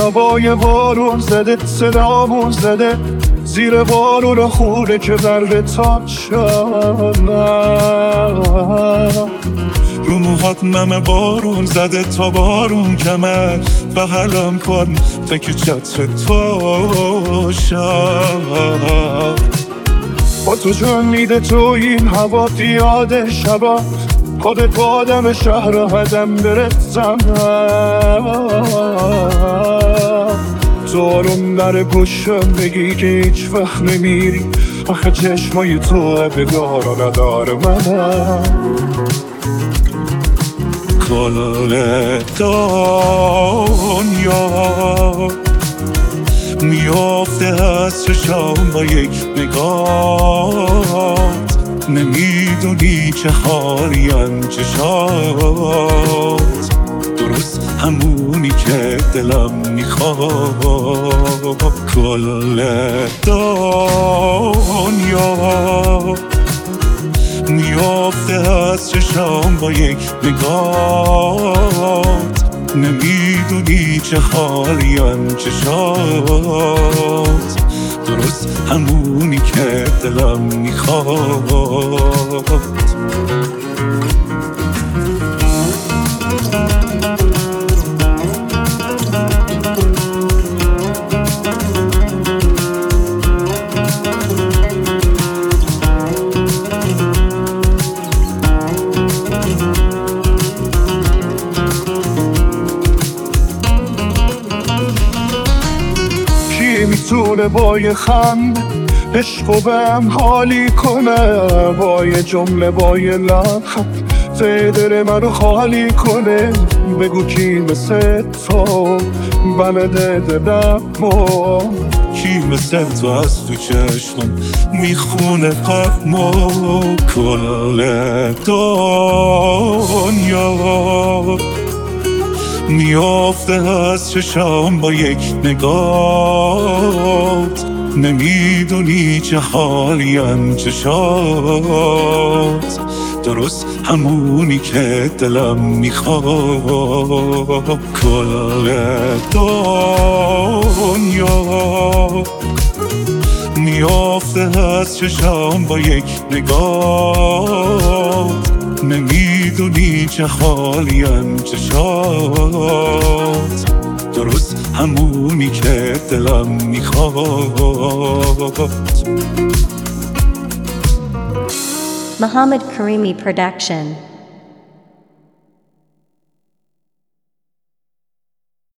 هوای بارون زده، صدامون زده زیر بارون خوره که برده تا شدم. رو موهات نم بارون زده تا بارون کمه، بغلم کن تک چتر تو شد. با تو جون میده تو این هوا، یاد شبا خودت با آدم شهر هدم برسم. تو آروم در گوشم بگی که هیچ وقت نمیری، آخه چشمای تو به دار و ندار منم. کل دنیا میافته از چشم با یک نگاهت، نمیدونی چه حالیم چشات، درست همونی که دلم میخواد. کل دنیا میافته از چشم با یک نگاهت، نمیدونی چه حالیم چشات، درست همونی که دلم میخواد. میتونه با یه خند عشقو بهم حالی کنه، با یه جمله با یه لبخند دل منو خالی کنه. بگو کی مثل تو بلده دلمو، کی مثل تو از تو چشمم میخونه قلبمو. کل دنیا میافته از چشم با یک نگاهت، نمیدونی چه حالیم چشات، درست همونی که دلم میخواد. کل دنیا میافته از چشم با یک نگاهت، نمیدونی چه حالیم چشات، درست همونی که دلم میخواد. Muhammad Karimi Production.